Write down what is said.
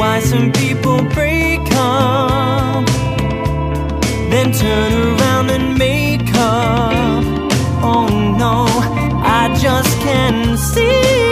why some people break up, then turn around and make up. Oh no, I just can't see